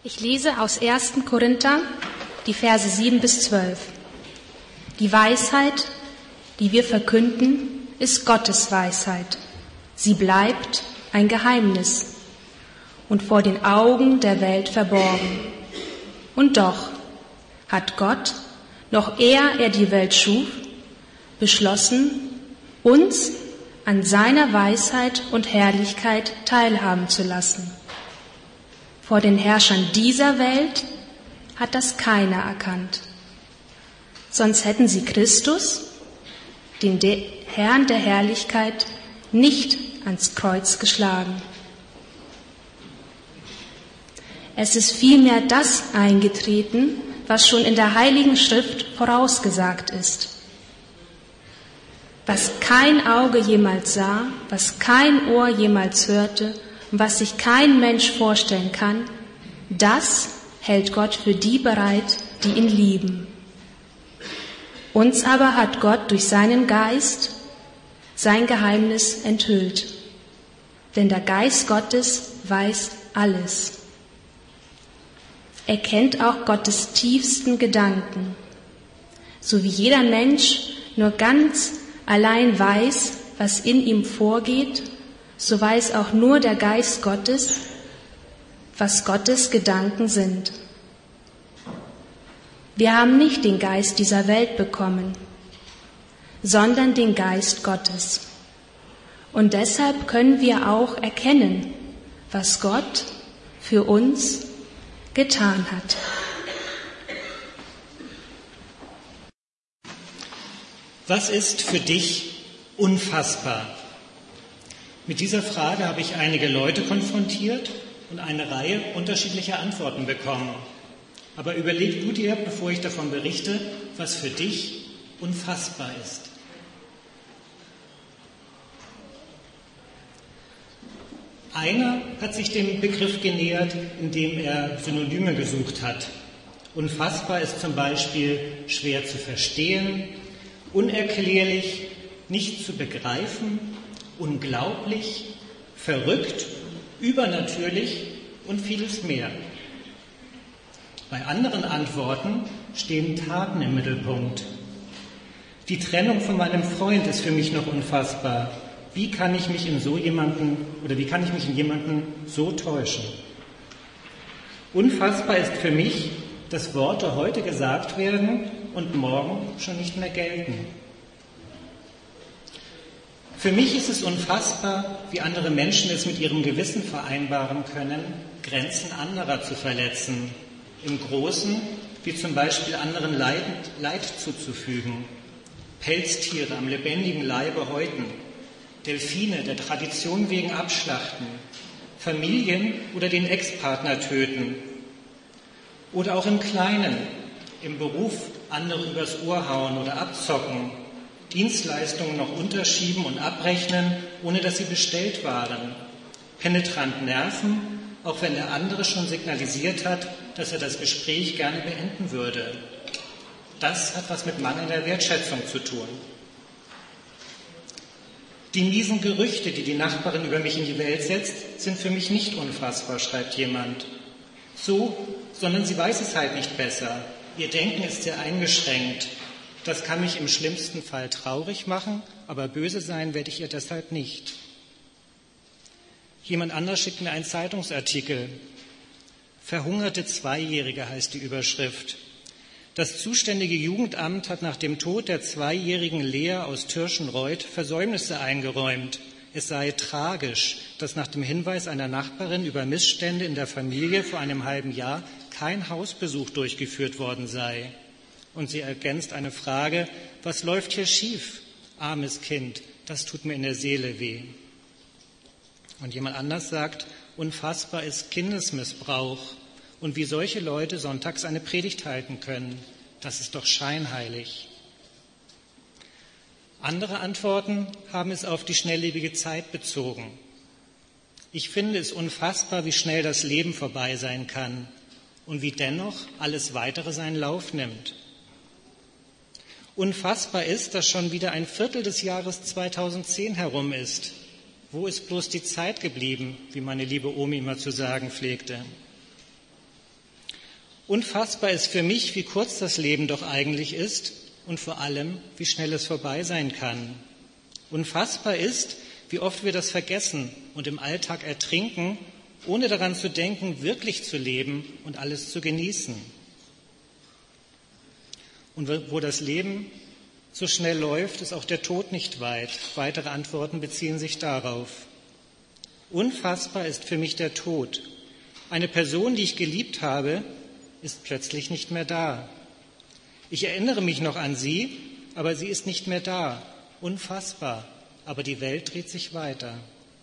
Ich lese aus 1. Korinther, die Verse 7 bis 12. Die Weisheit, die wir verkünden, ist Gottes Weisheit. Sie bleibt ein Geheimnis und vor den Augen der Welt verborgen. Und doch hat Gott, noch ehe er die Welt schuf, beschlossen, uns an seiner Weisheit und Herrlichkeit teilhaben zu lassen. Vor den Herrschern dieser Welt hat das keiner erkannt. Sonst hätten sie Christus, den Herrn der Herrlichkeit, nicht ans Kreuz geschlagen. Es ist vielmehr das eingetreten, was schon in der Heiligen Schrift vorausgesagt ist. Was kein Auge jemals sah, was kein Ohr jemals hörte und was sich kein Mensch vorstellen kann, das hält Gott für die bereit, die ihn lieben. Uns aber hat Gott durch seinen Geist sein Geheimnis enthüllt. Denn der Geist Gottes weiß alles. Er kennt auch Gottes tiefsten Gedanken. So wie jeder Mensch nur ganz allein weiß, was in ihm vorgeht, so weiß auch nur der Geist Gottes, was Gottes Gedanken sind. Wir haben nicht den Geist dieser Welt bekommen, sondern den Geist Gottes. Und deshalb können wir auch erkennen, was Gott für uns getan hat. Was ist für dich unfassbar? Mit dieser Frage habe ich einige Leute konfrontiert und eine Reihe unterschiedlicher Antworten bekommen. Aber überleg du dir, bevor ich davon berichte, was für dich unfassbar ist. Einer hat sich dem Begriff genähert, indem er Synonyme gesucht hat. Unfassbar ist zum Beispiel schwer zu verstehen, unerklärlich, nicht zu begreifen, unglaublich, verrückt, übernatürlich und vieles mehr. Bei anderen Antworten stehen Taten im Mittelpunkt. Die Trennung von meinem Freund ist für mich noch unfassbar. Wie kann ich mich in jemanden so täuschen? Unfassbar ist für mich, dass Worte heute gesagt werden und morgen schon nicht mehr gelten. Für mich ist es unfassbar, wie andere Menschen es mit ihrem Gewissen vereinbaren können, Grenzen anderer zu verletzen, im Großen, wie zum Beispiel anderen Leid zuzufügen, Pelztiere am lebendigen Leibe häuten, Delfine der Tradition wegen abschlachten, Familien oder den Ex-Partner töten. Oder auch im Kleinen, im Beruf andere übers Ohr hauen oder abzocken, Dienstleistungen noch unterschieben und abrechnen, ohne dass sie bestellt waren, penetrant nerven, auch wenn der andere schon signalisiert hat, dass er das Gespräch gerne beenden würde. Das hat was mit mangelnder Wertschätzung zu tun. Die miesen Gerüchte, die die Nachbarin über mich in die Welt setzt, sind für mich nicht unfassbar, schreibt jemand. So, sondern sie weiß es halt nicht besser. Ihr Denken ist sehr eingeschränkt. Das kann mich im schlimmsten Fall traurig machen, aber böse sein werde ich ihr deshalb nicht. Jemand anders schickt mir einen Zeitungsartikel. Verhungerte Zweijährige heißt die Überschrift. Das zuständige Jugendamt hat nach dem Tod der zweijährigen Lea aus Tirschenreuth Versäumnisse eingeräumt. Es sei tragisch, dass nach dem Hinweis einer Nachbarin über Missstände in der Familie vor einem halben Jahr kein Hausbesuch durchgeführt worden sei. Und sie ergänzt eine Frage: Was läuft hier schief? Armes Kind, das tut mir in der Seele weh. Und jemand anders sagt, unfassbar ist Kindesmissbrauch. Und wie solche Leute sonntags eine Predigt halten können, das ist doch scheinheilig. Andere Antworten haben es auf die schnelllebige Zeit bezogen. Ich finde es unfassbar, wie schnell das Leben vorbei sein kann und wie dennoch alles Weitere seinen Lauf nimmt. Unfassbar ist, dass schon wieder ein Viertel des Jahres 2010 herum ist. Wo ist bloß die Zeit geblieben, wie meine liebe Omi immer zu sagen pflegte? Unfassbar ist für mich, wie kurz das Leben doch eigentlich ist und vor allem, wie schnell es vorbei sein kann. Unfassbar ist, wie oft wir das vergessen und im Alltag ertrinken, ohne daran zu denken, wirklich zu leben und alles zu genießen. Und wo das Leben so schnell läuft, ist auch der Tod nicht weit. Weitere Antworten beziehen sich darauf. Unfassbar ist für mich der Tod. Eine Person, die ich geliebt habe, ist plötzlich nicht mehr da. Ich erinnere mich noch an sie, aber sie ist nicht mehr da. Unfassbar, aber die Welt dreht sich weiter.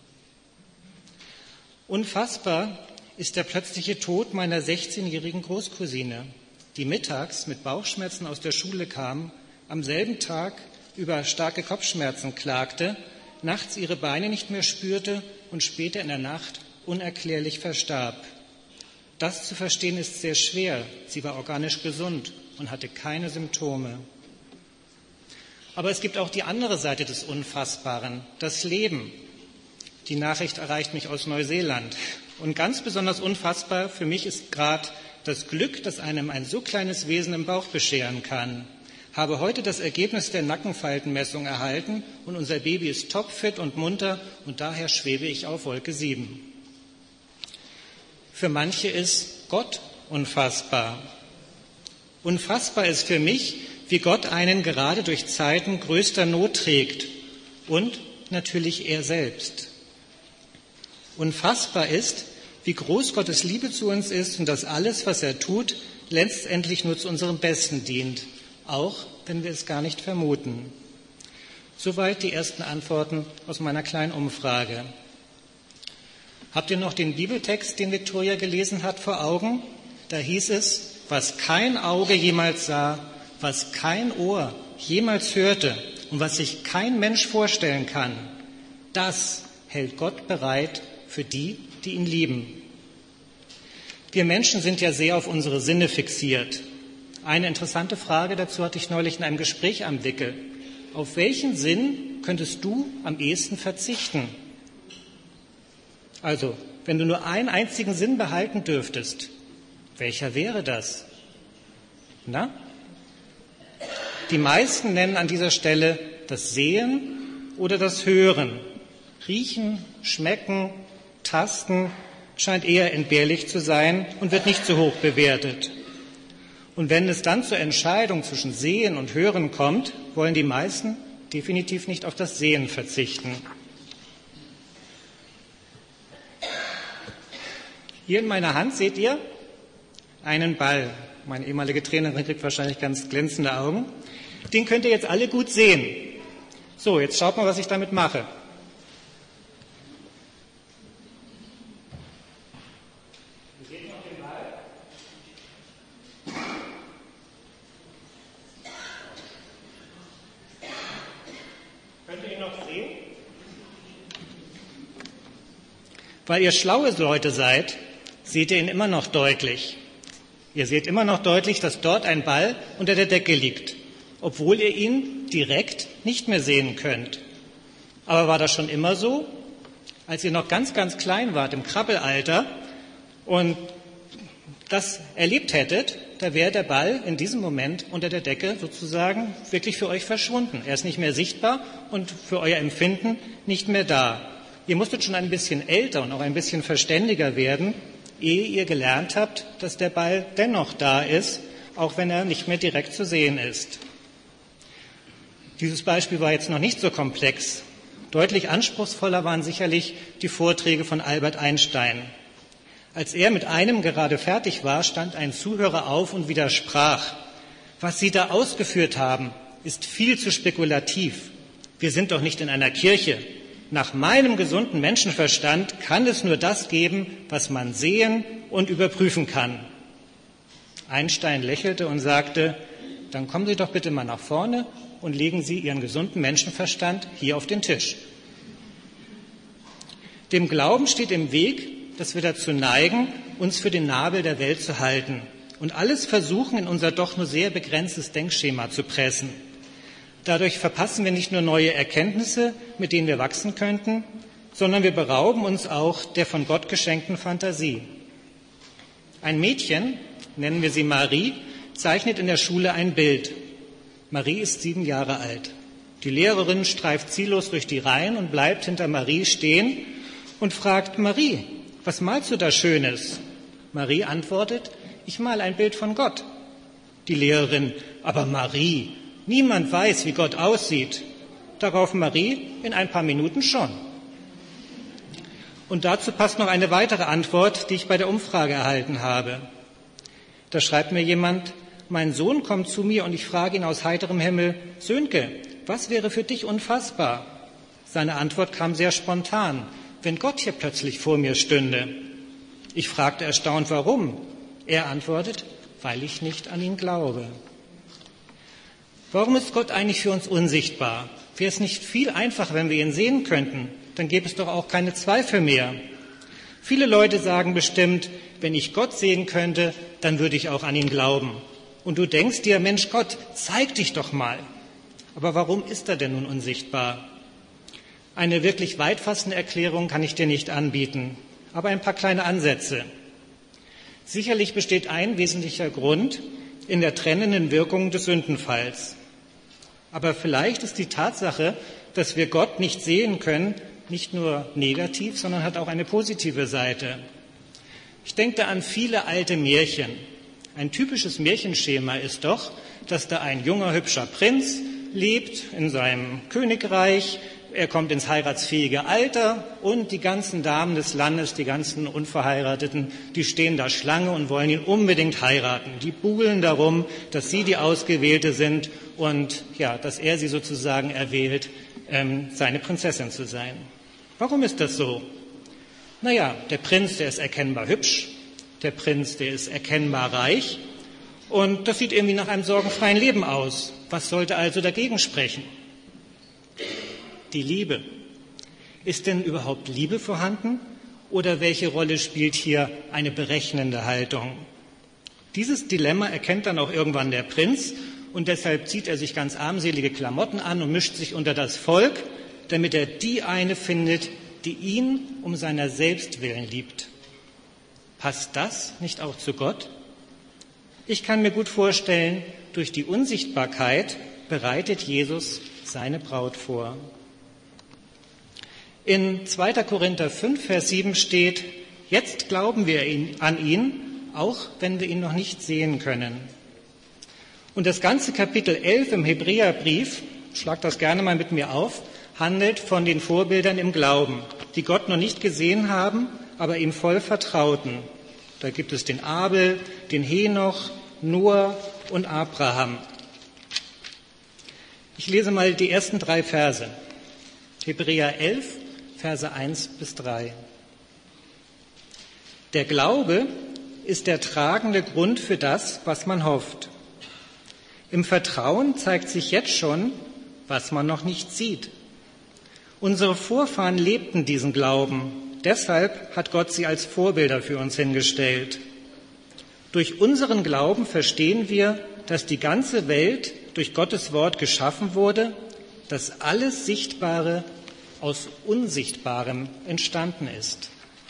Unfassbar ist der plötzliche Tod meiner 16-jährigen Großcousine, die mittags mit Bauchschmerzen aus der Schule kam, am selben Tag über starke Kopfschmerzen klagte, nachts ihre Beine nicht mehr spürte und später in der Nacht unerklärlich verstarb. Das zu verstehen ist sehr schwer. Sie war organisch gesund und hatte keine Symptome. Aber es gibt auch die andere Seite des Unfassbaren, das Leben. Die Nachricht erreicht mich aus Neuseeland. Und ganz besonders unfassbar für mich ist gerade das Glück, das einem ein so kleines Wesen im Bauch bescheren kann. Habe heute das Ergebnis der Nackenfaltenmessung erhalten und unser Baby ist topfit und munter und daher schwebe ich auf Wolke 7. Für manche ist Gott unfassbar. Unfassbar ist für mich, wie Gott einen gerade durch Zeiten größter Not trägt und natürlich er selbst. Unfassbar ist, wie groß Gottes Liebe zu uns ist und dass alles, was er tut, letztendlich nur zu unserem Besten dient, auch wenn wir es gar nicht vermuten. Soweit die ersten Antworten aus meiner kleinen Umfrage. Habt ihr noch den Bibeltext, den Viktoria gelesen hat, vor Augen? Da hieß es, was kein Auge jemals sah, was kein Ohr jemals hörte und was sich kein Mensch vorstellen kann, das hält Gott bereit für die, die ihn lieben. Wir Menschen sind ja sehr auf unsere Sinne fixiert. Eine interessante Frage dazu hatte ich neulich in einem Gespräch am Wickel. Auf welchen Sinn könntest du am ehesten verzichten? Also, wenn du nur einen einzigen Sinn behalten dürftest, welcher wäre das? Na? Die meisten nennen an dieser Stelle das Sehen oder das Hören. Riechen, schmecken, tasten scheint eher entbehrlich zu sein und wird nicht so hoch bewertet. Und wenn es dann zur Entscheidung zwischen Sehen und Hören kommt, wollen die meisten definitiv nicht auf das Sehen verzichten. Hier in meiner Hand seht ihr einen Ball. Meine ehemalige Trainerin kriegt wahrscheinlich ganz glänzende Augen. Den könnt ihr jetzt alle gut sehen. So, jetzt schaut mal, was ich damit mache. Ihr seht noch den Ball? Könnt ihr ihn noch sehen? Weil ihr schlaue Leute seid, seht ihr ihn immer noch deutlich. Ihr seht immer noch deutlich, dass dort ein Ball unter der Decke liegt, obwohl ihr ihn direkt nicht mehr sehen könnt. Aber war das schon immer so? Als ihr noch ganz, ganz klein wart, im Krabbelalter, und das erlebt hättet, da wäre der Ball in diesem Moment unter der Decke sozusagen wirklich für euch verschwunden. Er ist nicht mehr sichtbar und für euer Empfinden nicht mehr da. Ihr musstet schon ein bisschen älter und auch ein bisschen verständiger werden, ehe ihr gelernt habt, dass der Ball dennoch da ist, auch wenn er nicht mehr direkt zu sehen ist. Dieses Beispiel war jetzt noch nicht so komplex. Deutlich anspruchsvoller waren sicherlich die Vorträge von Albert Einstein. Als er mit einem gerade fertig war, stand ein Zuhörer auf und widersprach. Was Sie da ausgeführt haben, ist viel zu spekulativ. Wir sind doch nicht in einer Kirche. Nach meinem gesunden Menschenverstand kann es nur das geben, was man sehen und überprüfen kann. Einstein lächelte und sagte, dann kommen Sie doch bitte mal nach vorne und legen Sie Ihren gesunden Menschenverstand hier auf den Tisch. Dem Glauben steht im Weg, dass wir dazu neigen, uns für den Nabel der Welt zu halten und alles versuchen, in unser doch nur sehr begrenztes Denkschema zu pressen. Dadurch verpassen wir nicht nur neue Erkenntnisse, mit denen wir wachsen könnten, sondern wir berauben uns auch der von Gott geschenkten Fantasie. Ein Mädchen nennen wir sie Marie, zeichnet in der Schule ein Bild. Marie ist 7 Jahre alt. Die Lehrerin streift ziellos durch die Reihen und bleibt hinter Marie stehen und fragt: Marie, was malst du da Schönes? Marie antwortet: Ich male ein Bild von Gott. Die Lehrerin: Aber Marie, niemand weiß, wie Gott aussieht. Darauf Marie: In ein paar Minuten schon. Und dazu passt noch eine weitere Antwort, die ich bei der Umfrage erhalten habe. Da schreibt mir jemand: Mein Sohn kommt zu mir und ich frage ihn aus heiterem Himmel: Sönke, was wäre für dich unfassbar? Seine Antwort kam sehr spontan: Wenn Gott hier plötzlich vor mir stünde. Ich fragte erstaunt, warum? Er antwortet: Weil ich nicht an ihn glaube. Warum ist Gott eigentlich für uns unsichtbar? Wäre es nicht viel einfacher, wenn wir ihn sehen könnten? Dann gäbe es doch auch keine Zweifel mehr. Viele Leute sagen bestimmt: Wenn ich Gott sehen könnte, dann würde ich auch an ihn glauben. Und du denkst dir: Mensch Gott, zeig dich doch mal. Aber warum ist er denn nun unsichtbar? Eine wirklich weitfassende Erklärung kann ich dir nicht anbieten, aber ein paar kleine Ansätze. Sicherlich besteht ein wesentlicher Grund in der trennenden Wirkung des Sündenfalls. Aber vielleicht ist die Tatsache, dass wir Gott nicht sehen können, nicht nur negativ, sondern hat auch eine positive Seite. Ich denke da an viele alte Märchen. Ein typisches Märchenschema ist doch, dass da ein junger, hübscher Prinz lebt in seinem Königreich. Er kommt ins heiratsfähige Alter und die ganzen Damen des Landes, die ganzen Unverheirateten, die stehen da Schlange und wollen ihn unbedingt heiraten. Die buhlen darum, dass sie die Ausgewählte sind und ja, dass er sie sozusagen erwählt, seine Prinzessin zu sein. Warum ist das so? Naja, der Prinz, der ist erkennbar hübsch, der Prinz, der ist erkennbar reich und das sieht irgendwie nach einem sorgenfreien Leben aus. Was sollte also dagegen sprechen? Die Liebe. Ist denn überhaupt Liebe vorhanden? Oder welche Rolle spielt hier eine berechnende Haltung? Dieses Dilemma erkennt dann auch irgendwann der Prinz und deshalb zieht er sich ganz armselige Klamotten an und mischt sich unter das Volk, damit er die eine findet, die ihn um seiner selbst willen liebt. Passt das nicht auch zu Gott? Ich kann mir gut vorstellen, durch die Unsichtbarkeit bereitet Jesus seine Braut vor. In 2. Korinther 5, Vers 7 steht: Jetzt glauben wir an ihn, auch wenn wir ihn noch nicht sehen können. Und das ganze Kapitel 11 im Hebräerbrief, schlag das gerne mal mit mir auf, handelt von den Vorbildern im Glauben, die Gott noch nicht gesehen haben, aber ihm voll vertrauten. Da gibt es den Abel, den Henoch, Noah und Abraham. Ich lese mal die ersten 3 Verse. Hebräer 11, Verse 1 bis 3. Der Glaube ist der tragende Grund für das, was man hofft. Im Vertrauen zeigt sich jetzt schon, was man noch nicht sieht. Unsere Vorfahren lebten diesen Glauben. Deshalb hat Gott sie als Vorbilder für uns hingestellt. Durch unseren Glauben verstehen wir, dass die ganze Welt durch Gottes Wort geschaffen wurde, dass alles Sichtbare aus Unsichtbarem entstanden ist.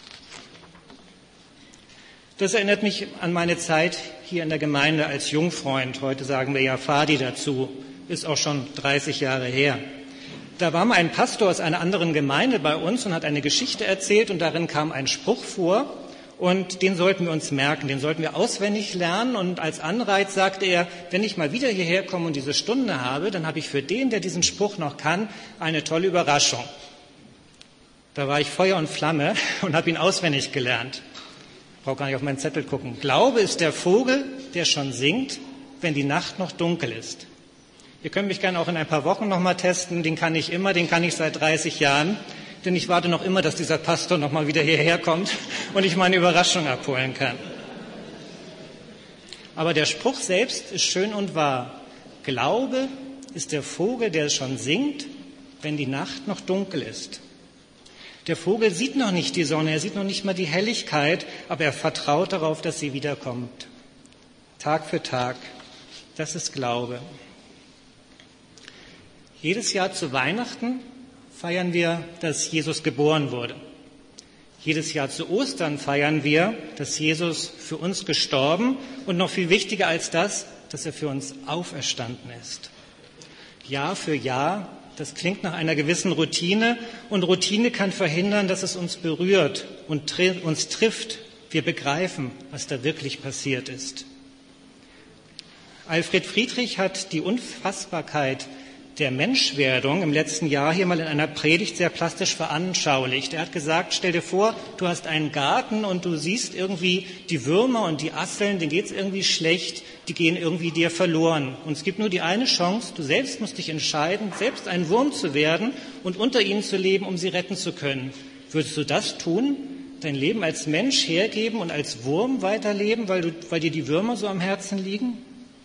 Das erinnert mich an meine Zeit hier in der Gemeinde als Jungfreund. Heute sagen wir ja Fadi dazu, ist auch schon 30 Jahre her. Da war mal ein Pastor aus einer anderen Gemeinde bei uns und hat eine Geschichte erzählt und darin kam ein Spruch vor und den sollten wir uns merken, den sollten wir auswendig lernen und als Anreiz sagte er, wenn ich mal wieder hierher komme und diese Stunde habe, dann habe ich für den, der diesen Spruch noch kann, eine tolle Überraschung. Da war ich Feuer und Flamme und habe ihn auswendig gelernt. Ich brauche gar nicht auf meinen Zettel gucken. Glaube ist der Vogel, der schon singt, wenn die Nacht noch dunkel ist. Ihr könnt mich gerne auch in ein paar Wochen noch mal testen. Den kann ich immer, den kann ich seit 30 Jahren. Denn ich warte noch immer, dass dieser Pastor noch mal wieder hierher kommt und ich meine Überraschung abholen kann. Aber der Spruch selbst ist schön und wahr. Glaube ist der Vogel, der schon singt, wenn die Nacht noch dunkel ist. Der Vogel sieht noch nicht die Sonne, er sieht noch nicht mal die Helligkeit, aber er vertraut darauf, dass sie wiederkommt. Tag für Tag. Das ist Glaube. Jedes Jahr zu Weihnachten feiern wir, dass Jesus geboren wurde. Jedes Jahr zu Ostern feiern wir, dass Jesus für uns gestorben und noch viel wichtiger als das, dass er für uns auferstanden ist. Jahr für Jahr, das klingt nach einer gewissen Routine und Routine kann verhindern, dass es uns berührt und uns trifft. Wir begreifen, was da wirklich passiert ist. Alfred Friedrich hat die Unfassbarkeit der Menschwerdung im letzten Jahr hier mal in einer Predigt sehr plastisch veranschaulicht. Er hat gesagt, stell dir vor, du hast einen Garten und du siehst irgendwie die Würmer und die Asseln, denen geht's irgendwie schlecht, die gehen irgendwie dir verloren. Und es gibt nur die eine Chance, du selbst musst dich entscheiden, selbst ein Wurm zu werden und unter ihnen zu leben, um sie retten zu können. Würdest du das tun? Dein Leben als Mensch hergeben und als Wurm weiterleben, weil dir die Würmer so am Herzen liegen?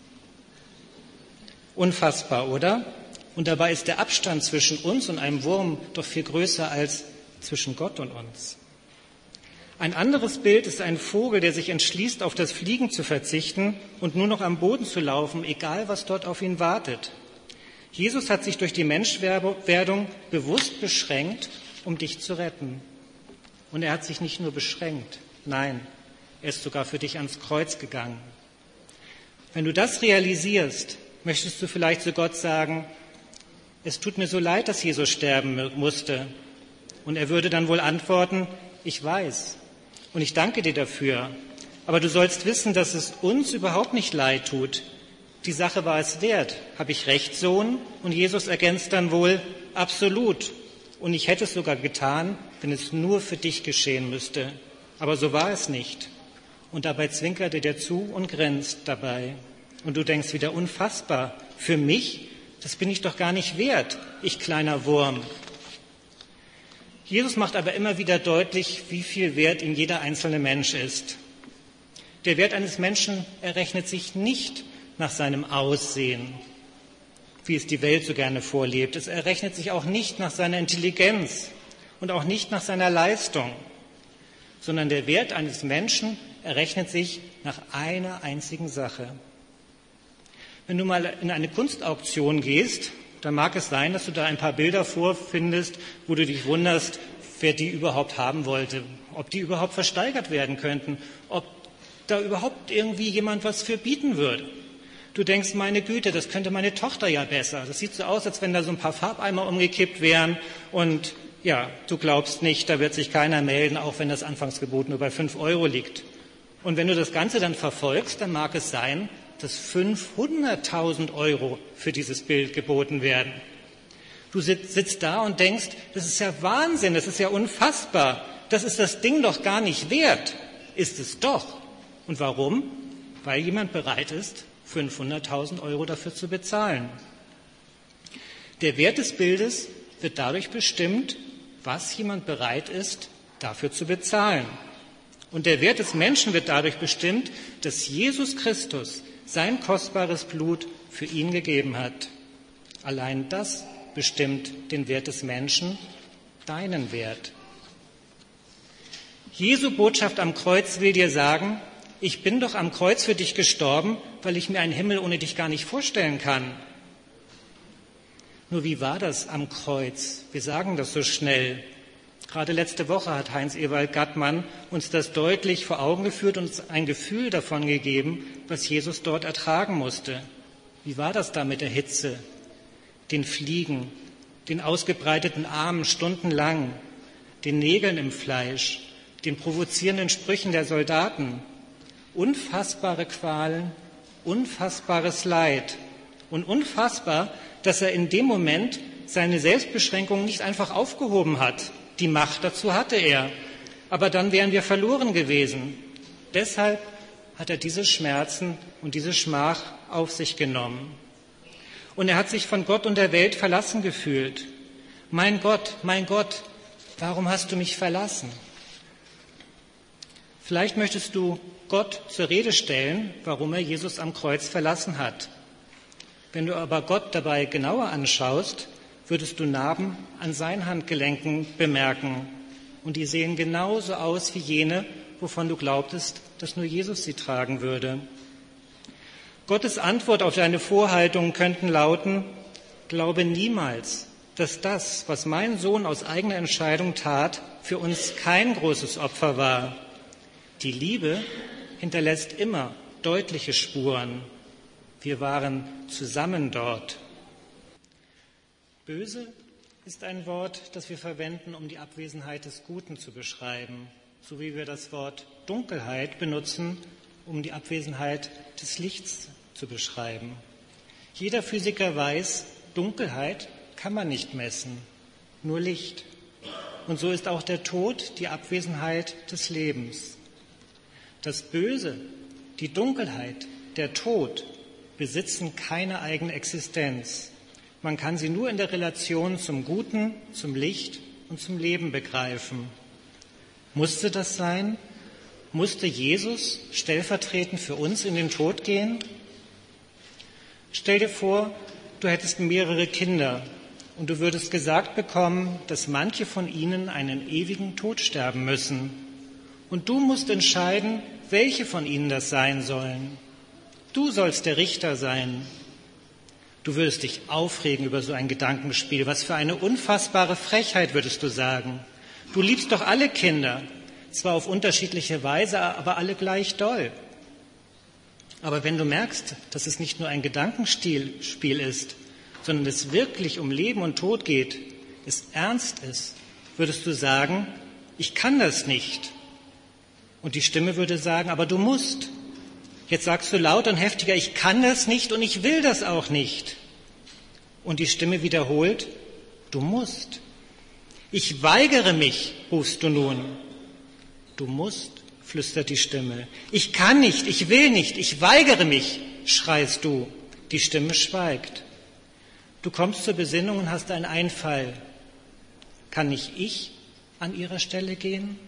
Unfassbar, oder? Und dabei ist der Abstand zwischen uns und einem Wurm doch viel größer als zwischen Gott und uns. Ein anderes Bild ist ein Vogel, der sich entschließt, auf das Fliegen zu verzichten und nur noch am Boden zu laufen, egal was dort auf ihn wartet. Jesus hat sich durch die Menschwerdung bewusst beschränkt, um dich zu retten. Und er hat sich nicht nur beschränkt, nein, er ist sogar für dich ans Kreuz gegangen. Wenn du das realisierst, möchtest du vielleicht zu Gott sagen, es tut mir so leid, dass Jesus sterben musste. Und er würde dann wohl antworten, ich weiß und ich danke dir dafür. Aber du sollst wissen, dass es uns überhaupt nicht leid tut. Die Sache war es wert. Habe ich recht, Sohn? Und Jesus ergänzt dann wohl, absolut. Und ich hätte es sogar getan, wenn es nur für dich geschehen müsste. Aber so war es nicht. Und dabei zwinkert er dir zu und grinst dabei. Und du denkst wieder, unfassbar. Für mich? Das bin ich doch gar nicht wert, ich kleiner Wurm. Jesus macht aber immer wieder deutlich, wie viel wert ihm jeder einzelne Mensch ist. Der Wert eines Menschen errechnet sich nicht nach seinem Aussehen, wie es die Welt so gerne vorlebt. Es errechnet sich auch nicht nach seiner Intelligenz und auch nicht nach seiner Leistung, sondern der Wert eines Menschen errechnet sich nach einer einzigen Sache. Wenn du mal in eine Kunstauktion gehst, dann mag es sein, dass du da ein paar Bilder vorfindest, wo du dich wunderst, wer die überhaupt haben wollte, ob die überhaupt versteigert werden könnten, ob da überhaupt irgendwie jemand was für bieten würde. Du denkst, meine Güte, das könnte meine Tochter ja besser. Das sieht so aus, als wenn da so ein paar Farbeimer umgekippt wären und ja, du glaubst nicht, da wird sich keiner melden, auch wenn das Anfangsgebot nur bei 5 € liegt. Und wenn du das Ganze dann verfolgst, dann mag es sein, dass 500.000 € für dieses Bild geboten werden. Du sitzt da und denkst, das ist ja Wahnsinn, das ist ja unfassbar, das ist das Ding doch gar nicht wert. Ist es doch. Und warum? Weil jemand bereit ist, 500.000 € dafür zu bezahlen. Der Wert des Bildes wird dadurch bestimmt, was jemand bereit ist, dafür zu bezahlen. Und der Wert des Menschen wird dadurch bestimmt, dass Jesus Christus sein kostbares Blut für ihn gegeben hat. Allein das bestimmt den Wert des Menschen, deinen Wert. Jesu Botschaft am Kreuz will dir sagen, ich bin doch am Kreuz für dich gestorben, weil ich mir einen Himmel ohne dich gar nicht vorstellen kann. Nur wie war das am Kreuz? Wir sagen das so schnell. Gerade letzte Woche hat Heinz-Ewald Gattmann uns das deutlich vor Augen geführt und uns ein Gefühl davon gegeben, was Jesus dort ertragen musste. Wie war das da mit der Hitze, den Fliegen, den ausgebreiteten Armen stundenlang, den Nägeln im Fleisch, den provozierenden Sprüchen der Soldaten? Unfassbare Qualen, unfassbares Leid und unfassbar, dass er in dem Moment seine Selbstbeschränkung nicht einfach aufgehoben hat. Die Macht dazu hatte er, aber dann wären wir verloren gewesen. Deshalb hat er diese Schmerzen und diese Schmach auf sich genommen. Und er hat sich von Gott und der Welt verlassen gefühlt. Mein Gott, warum hast du mich verlassen? Vielleicht möchtest du Gott zur Rede stellen, warum er Jesus am Kreuz verlassen hat. Wenn du aber Gott dabei genauer anschaust, würdest du Narben an seinen Handgelenken bemerken. Und die sehen genauso aus wie jene, wovon du glaubtest, dass nur Jesus sie tragen würde. Gottes Antwort auf deine Vorhaltungen könnten lauten, glaube niemals, dass das, was mein Sohn aus eigener Entscheidung tat, für uns kein großes Opfer war. Die Liebe hinterlässt immer deutliche Spuren. Wir waren zusammen dort. Böse ist ein Wort, das wir verwenden, um die Abwesenheit des Guten zu beschreiben, so wie wir das Wort Dunkelheit benutzen, um die Abwesenheit des Lichts zu beschreiben. Jeder Physiker weiß, Dunkelheit kann man nicht messen, nur Licht. Und so ist auch der Tod die Abwesenheit des Lebens. Das Böse, die Dunkelheit, der Tod besitzen keine eigene Existenz. Man kann sie nur in der Relation zum Guten, zum Licht und zum Leben begreifen. Musste das sein? Musste Jesus stellvertretend für uns in den Tod gehen? Stell dir vor, du hättest mehrere Kinder und du würdest gesagt bekommen, dass manche von ihnen einen ewigen Tod sterben müssen. Und du musst entscheiden, welche von ihnen das sein sollen. Du sollst der Richter sein. Du würdest dich aufregen über so ein Gedankenspiel. Was für eine unfassbare Frechheit, würdest du sagen. Du liebst doch alle Kinder, zwar auf unterschiedliche Weise, aber alle gleich doll. Aber wenn du merkst, dass es nicht nur ein Gedankenspiel ist, sondern es wirklich um Leben und Tod geht, es ernst ist, würdest du sagen, ich kann das nicht. Und die Stimme würde sagen, aber du musst. Jetzt sagst du laut und heftiger, ich kann das nicht und ich will das auch nicht. Und die Stimme wiederholt, du musst. Ich weigere mich, rufst du nun. Du musst, flüstert die Stimme. Ich kann nicht, ich will nicht, ich weigere mich, schreist du. Die Stimme schweigt. Du kommst zur Besinnung und hast einen Einfall. Kann nicht ich an ihrer Stelle gehen?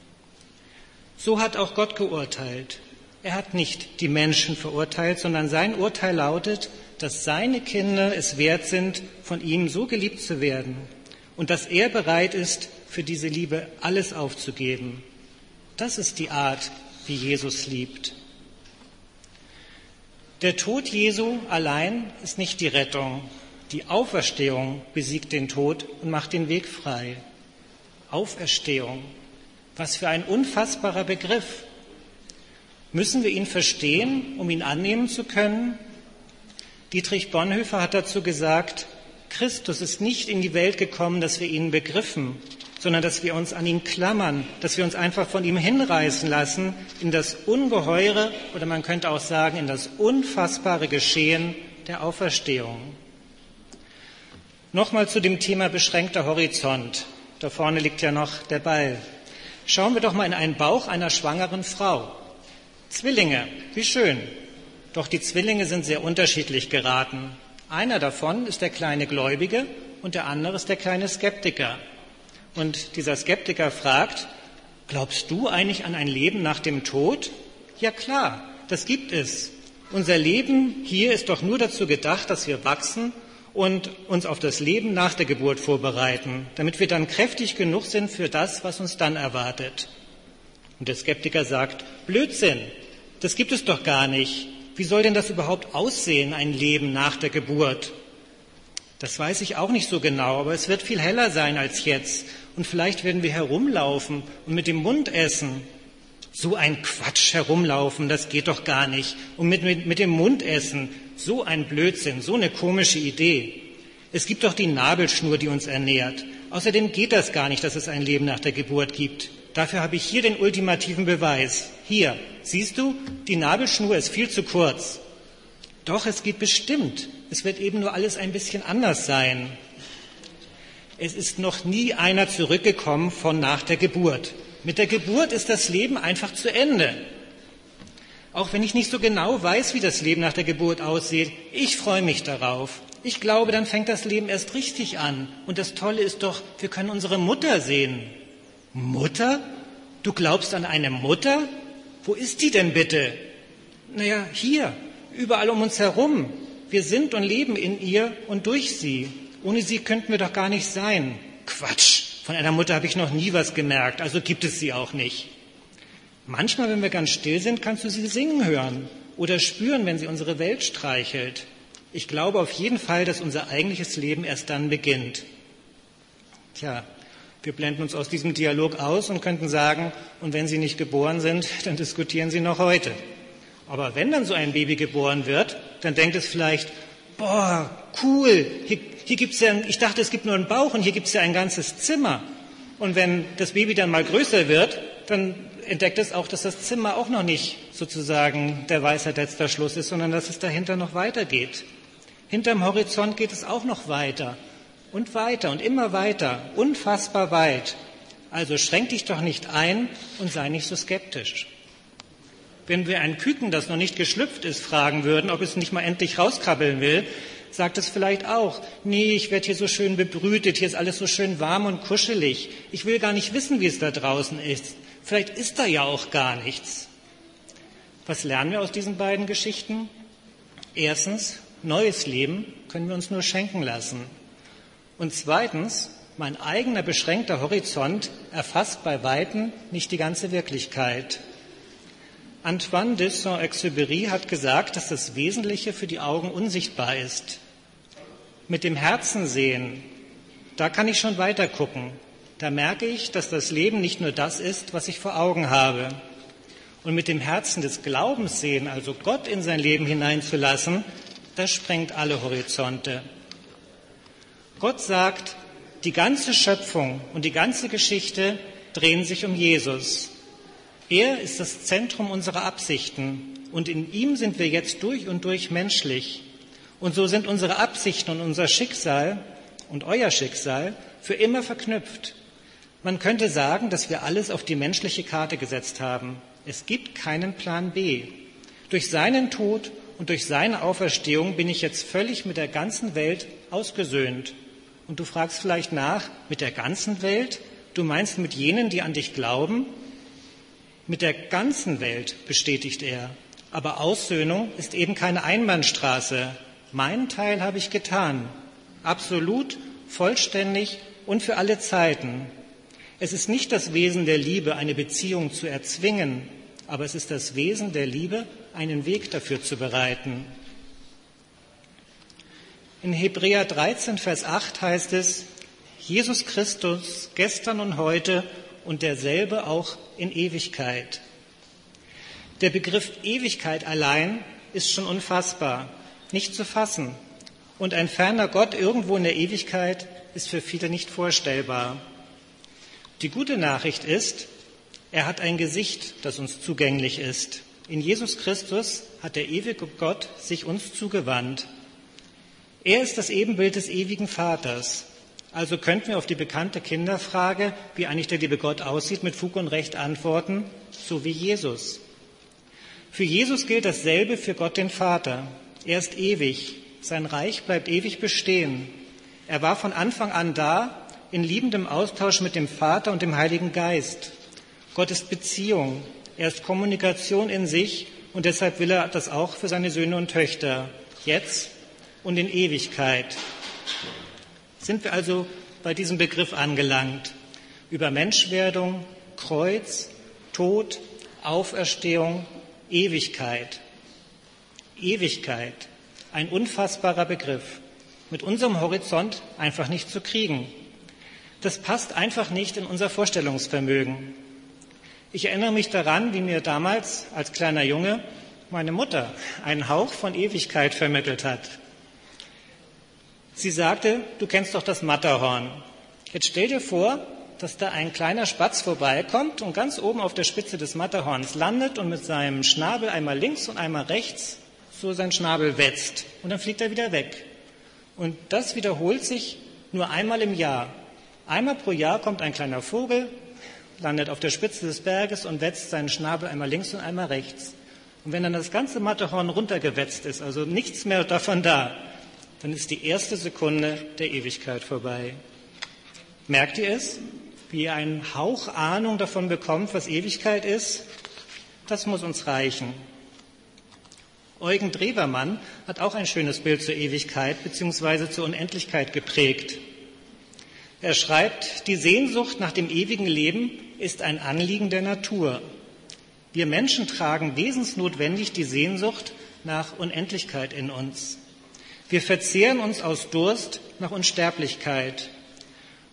So hat auch Gott geurteilt. Er hat nicht die Menschen verurteilt, sondern sein Urteil lautet, dass seine Kinder es wert sind, von ihm so geliebt zu werden und dass er bereit ist, für diese Liebe alles aufzugeben. Das ist die Art, wie Jesus liebt. Der Tod Jesu allein ist nicht die Rettung. Die Auferstehung besiegt den Tod und macht den Weg frei. Auferstehung, was für ein unfassbarer Begriff. Müssen wir ihn verstehen, um ihn annehmen zu können? Dietrich Bonhoeffer hat dazu gesagt, Christus ist nicht in die Welt gekommen, dass wir ihn begriffen, sondern dass wir uns an ihn klammern, dass wir uns einfach von ihm hinreißen lassen in das ungeheure, oder man könnte auch sagen, in das unfassbare Geschehen der Auferstehung. Nochmal zu dem Thema beschränkter Horizont. Da vorne liegt ja noch der Ball. Schauen wir doch mal in einen Bauch einer schwangeren Frau. Zwillinge, wie schön. Doch die Zwillinge sind sehr unterschiedlich geraten. Einer davon ist der kleine Gläubige und der andere ist der kleine Skeptiker. Und dieser Skeptiker fragt, glaubst du eigentlich an ein Leben nach dem Tod? Ja klar, das gibt es. Unser Leben hier ist doch nur dazu gedacht, dass wir wachsen und uns auf das Leben nach der Geburt vorbereiten, damit wir dann kräftig genug sind für das, was uns dann erwartet. Und der Skeptiker sagt, Blödsinn, das gibt es doch gar nicht. Wie soll denn das überhaupt aussehen, ein Leben nach der Geburt? Das weiß ich auch nicht so genau, aber es wird viel heller sein als jetzt. Und vielleicht werden wir herumlaufen und mit dem Mund essen. So ein Quatsch, herumlaufen, das geht doch gar nicht. Und mit dem Mund essen, so ein Blödsinn, so eine komische Idee. Es gibt doch die Nabelschnur, die uns ernährt. Außerdem geht das gar nicht, dass es ein Leben nach der Geburt gibt. Dafür habe ich hier den ultimativen Beweis. Hier, siehst du, die Nabelschnur ist viel zu kurz. Doch, es geht bestimmt. Es wird eben nur alles ein bisschen anders sein. Es ist noch nie einer zurückgekommen von nach der Geburt. Mit der Geburt ist das Leben einfach zu Ende. Auch wenn ich nicht so genau weiß, wie das Leben nach der Geburt aussieht, ich freue mich darauf. Ich glaube, dann fängt das Leben erst richtig an. Und das Tolle ist doch, wir können unsere Mutter sehen. Mutter? Du glaubst an eine Mutter? Wo ist die denn bitte? Naja, hier, überall um uns herum. Wir sind und leben in ihr und durch sie. Ohne sie könnten wir doch gar nicht sein. Quatsch, von einer Mutter habe ich noch nie was gemerkt, also gibt es sie auch nicht. Manchmal, wenn wir ganz still sind, kannst du sie singen hören oder spüren, wenn sie unsere Welt streichelt. Ich glaube auf jeden Fall, dass unser eigentliches Leben erst dann beginnt. Tja, wir blenden uns aus diesem Dialog aus und könnten sagen, und wenn Sie nicht geboren sind, dann diskutieren Sie noch heute. Aber wenn dann so ein Baby geboren wird, dann denkt es vielleicht, boah, cool, hier gibt's ja, ich dachte, es gibt nur einen Bauch und hier gibt's ja ein ganzes Zimmer. Und wenn das Baby dann mal größer wird, dann entdeckt es auch, dass das Zimmer auch noch nicht sozusagen der Weisheit letzter Schluss ist, sondern dass es dahinter noch weitergeht. Hinterm Horizont geht es auch noch weiter und immer weiter, unfassbar weit. Also schränk dich doch nicht ein und sei nicht so skeptisch. Wenn wir ein Küken, das noch nicht geschlüpft ist, fragen würden, ob es nicht mal endlich rauskrabbeln will, sagt es vielleicht auch, nee, ich werde hier so schön bebrütet, hier ist alles so schön warm und kuschelig. Ich will gar nicht wissen, wie es da draußen ist. Vielleicht ist da ja auch gar nichts. Was lernen wir aus diesen beiden Geschichten? Erstens, neues Leben können wir uns nur schenken lassen. Und zweitens, mein eigener beschränkter Horizont erfasst bei Weitem nicht die ganze Wirklichkeit. Antoine de Saint-Exupéry hat gesagt, dass das Wesentliche für die Augen unsichtbar ist. Mit dem Herzen sehen, da kann ich schon weiter gucken. Da merke ich, dass das Leben nicht nur das ist, was ich vor Augen habe. Und mit dem Herzen des Glaubens sehen, also Gott in sein Leben hineinzulassen, das sprengt alle Horizonte. Gott sagt, die ganze Schöpfung und die ganze Geschichte drehen sich um Jesus. Er ist das Zentrum unserer Absichten und in ihm sind wir jetzt durch und durch menschlich. Und so sind unsere Absichten und unser Schicksal und euer Schicksal für immer verknüpft. Man könnte sagen, dass wir alles auf die menschliche Karte gesetzt haben. Es gibt keinen Plan B. Durch seinen Tod und durch seine Auferstehung bin ich jetzt völlig mit der ganzen Welt ausgesöhnt. Und du fragst vielleicht nach, mit der ganzen Welt? Du meinst mit jenen, die an dich glauben? Mit der ganzen Welt, bestätigt er. Aber Aussöhnung ist eben keine Einbahnstraße. Meinen Teil habe ich getan. Absolut, vollständig und für alle Zeiten. Es ist nicht das Wesen der Liebe, eine Beziehung zu erzwingen, aber es ist das Wesen der Liebe, einen Weg dafür zu bereiten. In Hebräer 13, Vers 8 heißt es, Jesus Christus gestern und heute und derselbe auch in Ewigkeit. Der Begriff Ewigkeit allein ist schon unfassbar, nicht zu fassen. Und ein ferner Gott irgendwo in der Ewigkeit ist für viele nicht vorstellbar. Die gute Nachricht ist, er hat ein Gesicht, das uns zugänglich ist. In Jesus Christus hat der ewige Gott sich uns zugewandt. Er ist das Ebenbild des ewigen Vaters. Also könnten wir auf die bekannte Kinderfrage, wie eigentlich der liebe Gott aussieht, mit Fug und Recht antworten, so wie Jesus. Für Jesus gilt dasselbe für Gott den Vater. Er ist ewig. Sein Reich bleibt ewig bestehen. Er war von Anfang an da, in liebendem Austausch mit dem Vater und dem Heiligen Geist. Gott ist Beziehung. Er ist Kommunikation in sich und deshalb will er das auch für seine Söhne und Töchter. Jetzt und in Ewigkeit. Sind wir also bei diesem Begriff angelangt. Über Menschwerdung, Kreuz, Tod, Auferstehung, Ewigkeit. Ewigkeit, ein unfassbarer Begriff, mit unserem Horizont einfach nicht zu kriegen. Das passt einfach nicht in unser Vorstellungsvermögen. Ich erinnere mich daran, wie mir damals als kleiner Junge meine Mutter einen Hauch von Ewigkeit vermittelt hat. Sie sagte, du kennst doch das Matterhorn. Jetzt stell dir vor, dass da ein kleiner Spatz vorbeikommt und ganz oben auf der Spitze des Matterhorns landet und mit seinem Schnabel einmal links und einmal rechts so seinen Schnabel wetzt. Und dann fliegt er wieder weg. Und das wiederholt sich nur einmal im Jahr. Einmal pro Jahr kommt ein kleiner Vogel, landet auf der Spitze des Berges und wetzt seinen Schnabel einmal links und einmal rechts. Und wenn dann das ganze Matterhorn runtergewetzt ist, also nichts mehr davon da, dann ist die erste Sekunde der Ewigkeit vorbei. Merkt ihr es? Wie ihr einen Hauch Ahnung davon bekommt, was Ewigkeit ist? Das muss uns reichen. Eugen Drewermann hat auch ein schönes Bild zur Ewigkeit bzw. zur Unendlichkeit geprägt. Er schreibt, die Sehnsucht nach dem ewigen Leben ist ein Anliegen der Natur. Wir Menschen tragen wesensnotwendig die Sehnsucht nach Unendlichkeit in uns. Wir verzehren uns aus Durst nach Unsterblichkeit.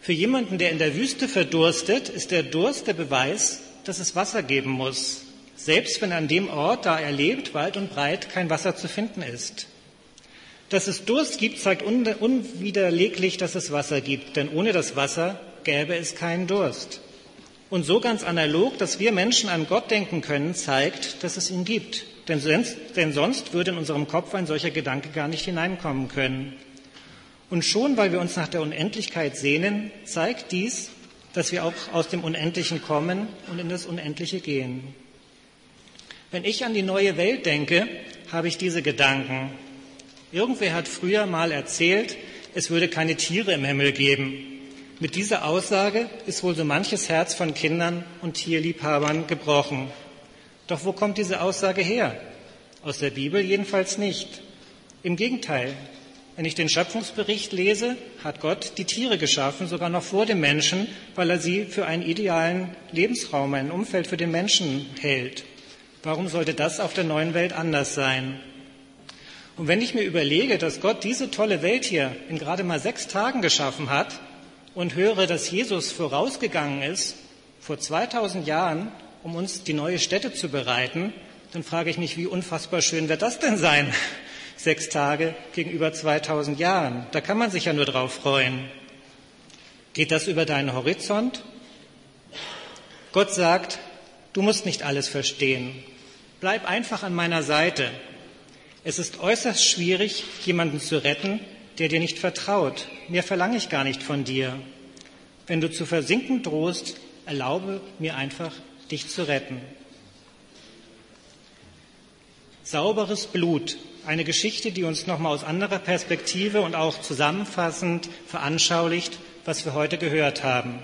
Für jemanden, der in der Wüste verdurstet, ist der Durst der Beweis, dass es Wasser geben muss, selbst wenn an dem Ort, da er lebt, weit und breit kein Wasser zu finden ist. Dass es Durst gibt, zeigt unwiderleglich, dass es Wasser gibt, denn ohne das Wasser gäbe es keinen Durst. Und so ganz analog, dass wir Menschen an Gott denken können, zeigt, dass es ihn gibt. Denn sonst würde in unserem Kopf ein solcher Gedanke gar nicht hineinkommen können. Und schon, weil wir uns nach der Unendlichkeit sehnen, zeigt dies, dass wir auch aus dem Unendlichen kommen und in das Unendliche gehen. Wenn ich an die neue Welt denke, habe ich diese Gedanken. Irgendwer hat früher mal erzählt, es würde keine Tiere im Himmel geben. Mit dieser Aussage ist wohl so manches Herz von Kindern und Tierliebhabern gebrochen. Doch wo kommt diese Aussage her? Aus der Bibel jedenfalls nicht. Im Gegenteil, wenn ich den Schöpfungsbericht lese, hat Gott die Tiere geschaffen, sogar noch vor dem Menschen, weil er sie für einen idealen Lebensraum, ein Umfeld für den Menschen hält. Warum sollte das auf der neuen Welt anders sein? Und wenn ich mir überlege, dass Gott diese tolle Welt hier in gerade mal 6 Tagen geschaffen hat und höre, dass Jesus vorausgegangen ist, vor 2000 Jahren, um uns die neue Stätte zu bereiten, dann frage ich mich, wie unfassbar schön wird das denn sein? 6 Tage gegenüber 2000 Jahren. Da kann man sich ja nur drauf freuen. Geht das über deinen Horizont? Gott sagt, du musst nicht alles verstehen. Bleib einfach an meiner Seite. Es ist äußerst schwierig, jemanden zu retten, der dir nicht vertraut. Mehr verlange ich gar nicht von dir. Wenn du zu versinken drohst, erlaube mir einfach, dich zu retten. Sauberes Blut. Eine Geschichte, die uns nochmal aus anderer Perspektive und auch zusammenfassend veranschaulicht, was wir heute gehört haben.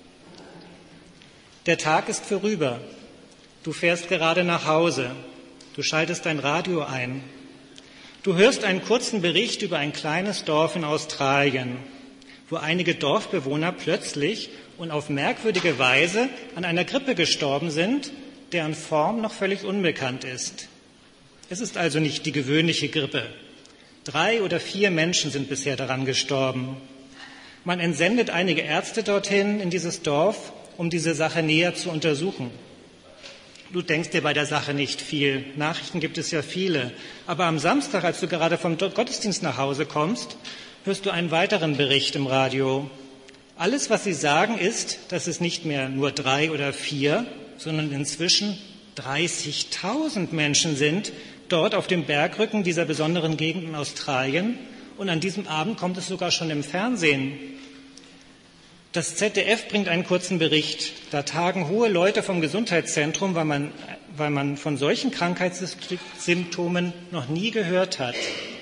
Der Tag ist vorüber. Du fährst gerade nach Hause. Du schaltest dein Radio ein. Du hörst einen kurzen Bericht über ein kleines Dorf in Australien, wo einige Dorfbewohner plötzlich und auf merkwürdige Weise an einer Grippe gestorben sind, deren Form noch völlig unbekannt ist. Es ist also nicht die gewöhnliche Grippe. 3 oder 4 Menschen sind bisher daran gestorben. Man entsendet einige Ärzte dorthin in dieses Dorf, um diese Sache näher zu untersuchen. Du denkst dir bei der Sache nicht viel. Nachrichten gibt es ja viele. Aber am Samstag, als du gerade vom Gottesdienst nach Hause kommst, hörst du einen weiteren Bericht im Radio. Alles, was sie sagen, ist, dass es nicht mehr nur 3 oder 4, sondern inzwischen 30.000 Menschen sind, dort auf dem Bergrücken dieser besonderen Gegend in Australien. Und an diesem Abend kommt es sogar schon im Fernsehen. Das ZDF bringt einen kurzen Bericht. Da tagen hohe Leute vom Gesundheitszentrum, weil man von solchen Krankheitssymptomen noch nie gehört hat.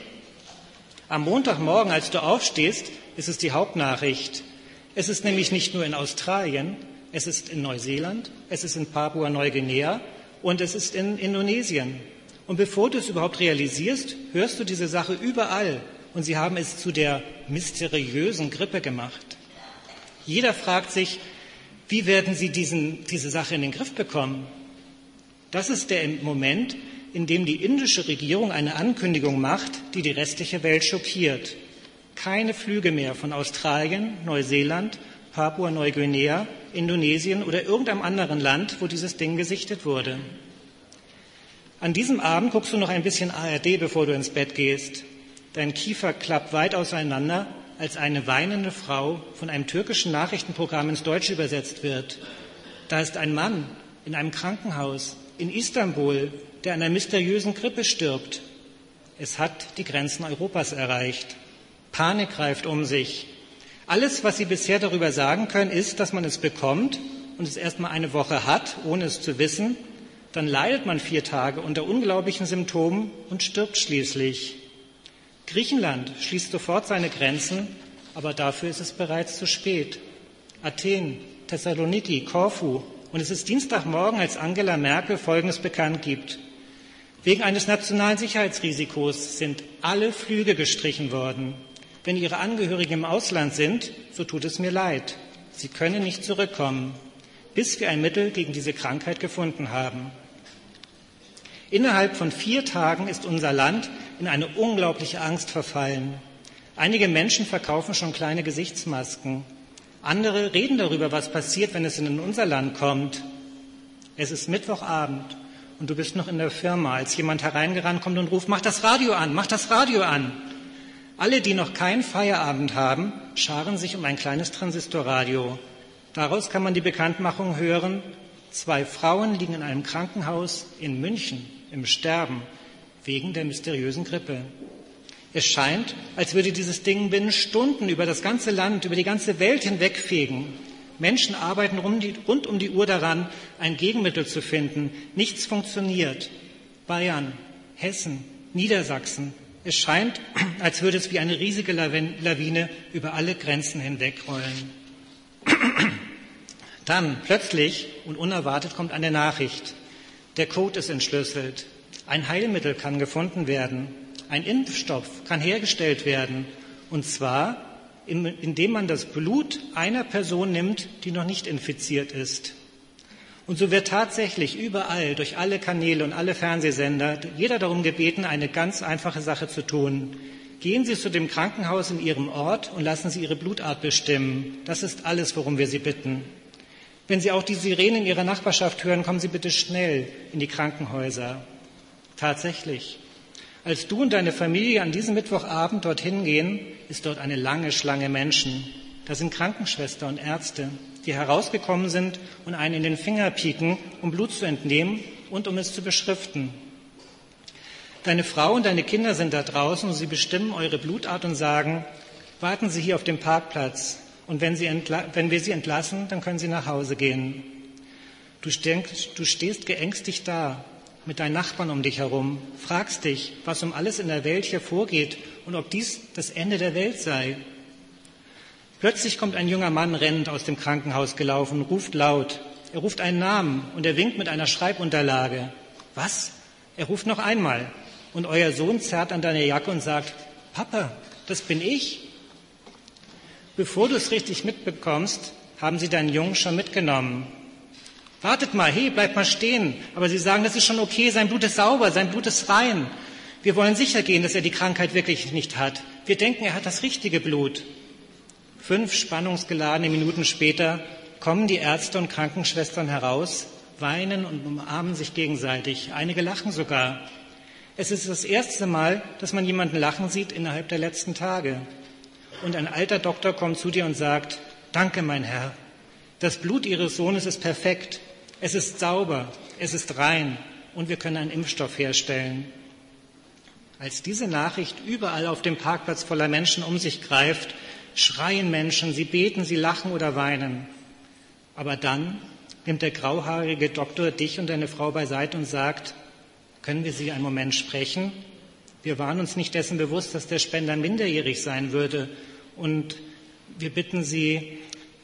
Am Montagmorgen, als du aufstehst, ist es die Hauptnachricht. Es ist nämlich nicht nur in Australien, es ist in Neuseeland, es ist in Papua-Neuguinea und es ist in Indonesien. Und bevor du es überhaupt realisierst, hörst du diese Sache überall. Und sie haben es zu der mysteriösen Grippe gemacht. Jeder fragt sich, wie werden sie diese Sache in den Griff bekommen? Das ist der Moment, in dem die indische Regierung eine Ankündigung macht, die die restliche Welt schockiert. Keine Flüge mehr von Australien, Neuseeland, Papua-Neuguinea, Indonesien oder irgendeinem anderen Land, wo dieses Ding gesichtet wurde. An diesem Abend guckst du noch ein bisschen ARD, bevor du ins Bett gehst. Dein Kiefer klappt weit auseinander, als eine weinende Frau von einem türkischen Nachrichtenprogramm ins Deutsche übersetzt wird. Da ist ein Mann in einem Krankenhaus in Istanbul, der an einer mysteriösen Grippe stirbt. Es hat die Grenzen Europas erreicht. Panik greift um sich. Alles, was sie bisher darüber sagen können, ist, dass man es bekommt und es erst mal eine Woche hat, ohne es zu wissen. Dann leidet man 4 Tage unter unglaublichen Symptomen und stirbt schließlich. Griechenland schließt sofort seine Grenzen, aber dafür ist es bereits zu spät. Athen, Thessaloniki, Korfu. Und es ist Dienstagmorgen, als Angela Merkel Folgendes bekannt gibt. Wegen eines nationalen Sicherheitsrisikos sind alle Flüge gestrichen worden. Wenn Ihre Angehörigen im Ausland sind, so tut es mir leid. Sie können nicht zurückkommen, bis wir ein Mittel gegen diese Krankheit gefunden haben. Innerhalb von 4 Tagen ist unser Land in eine unglaubliche Angst verfallen. Einige Menschen verkaufen schon kleine Gesichtsmasken. Andere reden darüber, was passiert, wenn es in unser Land kommt. Es ist Mittwochabend und du bist noch in der Firma, als jemand hereingerannt kommt und ruft, mach das Radio an, mach das Radio an. Alle, die noch keinen Feierabend haben, scharen sich um ein kleines Transistorradio. Daraus kann man die Bekanntmachung hören, 2 Frauen liegen in einem Krankenhaus in München im Sterben wegen der mysteriösen Grippe. Es scheint, als würde dieses Ding binnen Stunden über das ganze Land, über die ganze Welt hinwegfegen. Menschen arbeiten rund um die Uhr daran, ein Gegenmittel zu finden. Nichts funktioniert. Bayern, Hessen, Niedersachsen. Es scheint, als würde es wie eine riesige Lawine über alle Grenzen hinwegrollen. Dann plötzlich und unerwartet kommt eine Nachricht. Der Code ist entschlüsselt. Ein Heilmittel kann gefunden werden. Ein Impfstoff kann hergestellt werden. Und zwar, indem man das Blut einer Person nimmt, die noch nicht infiziert ist. Und so wird tatsächlich überall, durch alle Kanäle und alle Fernsehsender, jeder darum gebeten, eine ganz einfache Sache zu tun. Gehen Sie zu dem Krankenhaus in Ihrem Ort und lassen Sie Ihre Blutart bestimmen. Das ist alles, worum wir Sie bitten. Wenn Sie auch die Sirenen in Ihrer Nachbarschaft hören, kommen Sie bitte schnell in die Krankenhäuser. Tatsächlich. Als du und deine Familie an diesem Mittwochabend dorthin gehen, ist dort eine lange Schlange Menschen. Da sind Krankenschwestern und Ärzte, die herausgekommen sind und einen in den Finger pieken, um Blut zu entnehmen und um es zu beschriften. Deine Frau und deine Kinder sind da draußen und sie bestimmen eure Blutart und sagen, warten Sie hier auf dem Parkplatz und wenn wir Sie entlassen, dann können Sie nach Hause gehen. Du stehst geängstigt da, mit deinen Nachbarn um dich herum, fragst dich, was um alles in der Welt hier vorgeht und ob dies das Ende der Welt sei. Plötzlich kommt ein junger Mann rennend aus dem Krankenhaus gelaufen und ruft laut. Er ruft einen Namen und er winkt mit einer Schreibunterlage. Was? Er ruft noch einmal. Und euer Sohn zerrt an deiner Jacke und sagt, Papa, das bin ich. Bevor du es richtig mitbekommst, haben sie deinen Jungen schon mitgenommen. Wartet mal, hey, bleibt mal stehen. Aber sie sagen, das ist schon okay, sein Blut ist sauber, sein Blut ist rein. Wir wollen sicher gehen, dass er die Krankheit wirklich nicht hat. Wir denken, er hat das richtige Blut. 5 spannungsgeladene Minuten später kommen die Ärzte und Krankenschwestern heraus, weinen und umarmen sich gegenseitig. Einige lachen sogar. Es ist das erste Mal, dass man jemanden lachen sieht innerhalb der letzten Tage. Und ein alter Doktor kommt zu dir und sagt, danke, mein Herr. Das Blut Ihres Sohnes ist perfekt. Es ist sauber, es ist rein und wir können einen Impfstoff herstellen. Als diese Nachricht überall auf dem Parkplatz voller Menschen um sich greift, schreien Menschen, sie beten, sie lachen oder weinen. Aber dann nimmt der grauhaarige Doktor dich und deine Frau beiseite und sagt, können wir Sie einen Moment sprechen? Wir waren uns nicht dessen bewusst, dass der Spender minderjährig sein würde und wir bitten Sie,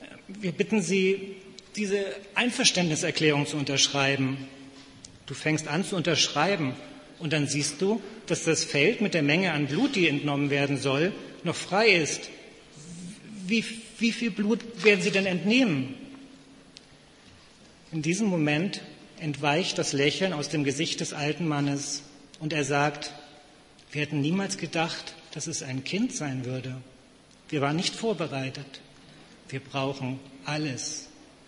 diese Einverständniserklärung zu unterschreiben. Du fängst an zu unterschreiben und dann siehst du, dass das Feld mit der Menge an Blut, die entnommen werden soll, noch frei ist. Wie viel Blut werden Sie denn entnehmen? In diesem Moment entweicht das Lächeln aus dem Gesicht des alten Mannes und er sagt, wir hätten niemals gedacht, dass es ein Kind sein würde. Wir waren nicht vorbereitet. Wir brauchen alles.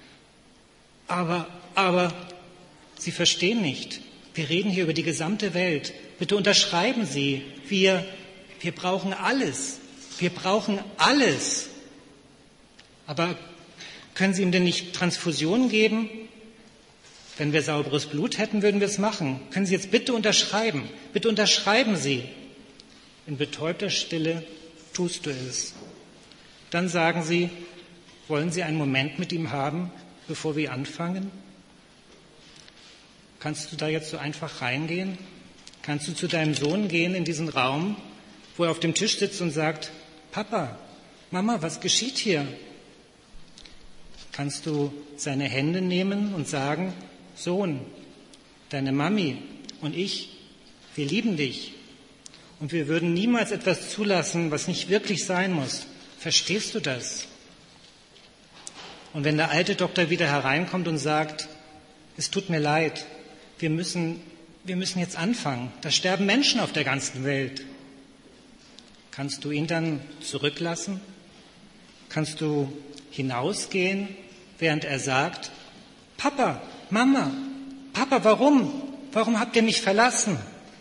Aber, Sie verstehen nicht. Wir reden hier über die gesamte Welt. Bitte unterschreiben Sie. Wir brauchen alles. Wir brauchen alles. Aber können Sie ihm denn nicht Transfusionen geben? Wenn wir sauberes Blut hätten, würden wir es machen. Können Sie jetzt bitte unterschreiben? Bitte unterschreiben Sie. In betäubter Stille tust du es. Dann sagen sie, wollen Sie einen Moment mit ihm haben, bevor wir anfangen? Kannst du da jetzt so einfach reingehen? Kannst du zu deinem Sohn gehen in diesen Raum, wo er auf dem Tisch sitzt und sagt, Papa, Mama, was geschieht hier? Kannst du seine Hände nehmen und sagen, Sohn, deine Mami und ich, wir lieben dich und wir würden niemals etwas zulassen, was nicht wirklich sein muss. Verstehst du das? Und wenn der alte Doktor wieder hereinkommt und sagt, es tut mir leid, wir müssen jetzt anfangen. Da sterben Menschen auf der ganzen Welt. Kannst du ihn dann zurücklassen? Kannst du hinausgehen, während er sagt, Papa, Mama, Papa, warum? Warum habt ihr mich verlassen?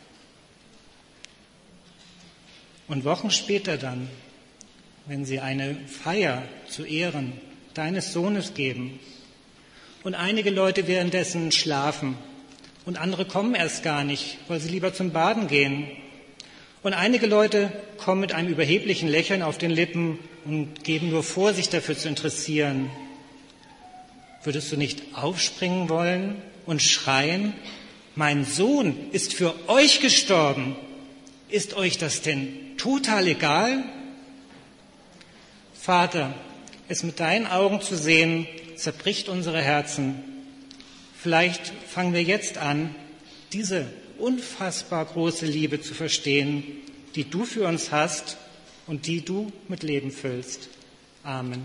Und Wochen später dann, wenn sie eine Feier zu Ehren deines Sohnes geben und einige Leute währenddessen schlafen und andere kommen erst gar nicht, weil sie lieber zum Baden gehen und einige Leute kommen mit einem überheblichen Lächeln auf den Lippen und geben nur vor, sich dafür zu interessieren. Würdest du nicht aufspringen wollen und schreien, mein Sohn ist für euch gestorben? Ist euch das denn total egal? Vater, es mit deinen Augen zu sehen, zerbricht unsere Herzen. Vielleicht fangen wir jetzt an, diese unfassbar große Liebe zu verstehen, die du für uns hast und die du mit Leben füllst. Amen.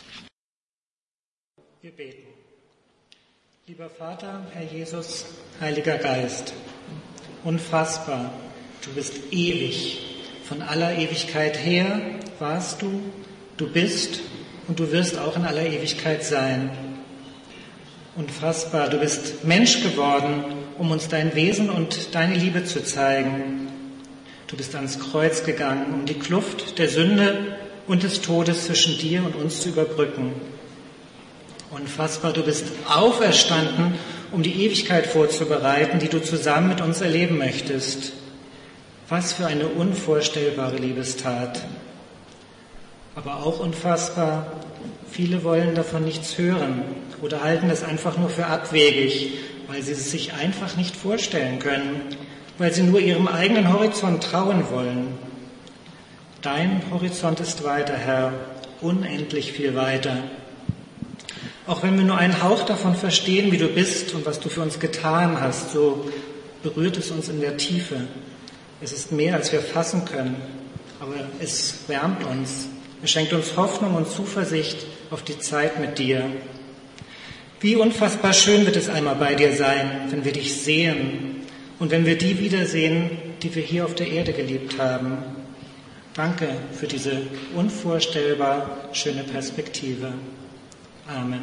Wir beten. Lieber Vater, Herr Jesus, Heiliger Geist, unfassbar, du bist ewig. Von aller Ewigkeit her warst du, du bist und du wirst auch in aller Ewigkeit sein. Unfassbar, du bist Mensch geworden, um uns dein Wesen und deine Liebe zu zeigen. Du bist ans Kreuz gegangen, um die Kluft der Sünde und des Todes zwischen dir und uns zu überbrücken. Unfassbar, du bist auferstanden, um die Ewigkeit vorzubereiten, die du zusammen mit uns erleben möchtest. Was für eine unvorstellbare Liebestat. Aber auch unfassbar, viele wollen davon nichts hören oder halten es einfach nur für abwegig, weil sie es sich einfach nicht vorstellen können, weil sie nur ihrem eigenen Horizont trauen wollen. Dein Horizont ist weiter, Herr, unendlich viel weiter. Auch wenn wir nur einen Hauch davon verstehen, wie du bist und was du für uns getan hast, so berührt es uns in der Tiefe. Es ist mehr, als wir fassen können, aber es wärmt uns. Es schenkt uns Hoffnung und Zuversicht auf die Zeit mit dir. Wie unfassbar schön wird es einmal bei dir sein, wenn wir dich sehen und wenn wir die wiedersehen, die wir hier auf der Erde geliebt haben. Danke für diese unvorstellbar schöne Perspektive. Amen.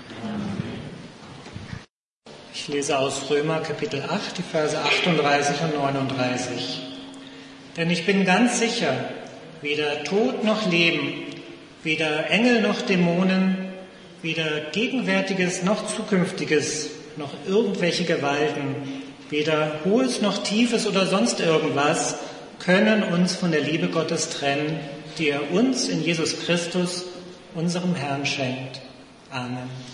Ich lese aus Römer Kapitel 8, die Verse 38 und 39. Denn ich bin ganz sicher, weder Tod noch Leben, weder Engel noch Dämonen, weder Gegenwärtiges noch Zukünftiges, noch irgendwelche Gewalten, weder Hohes noch Tiefes oder sonst irgendwas, können uns von der Liebe Gottes trennen, die er uns in Jesus Christus, unserem Herrn, schenkt. Amen.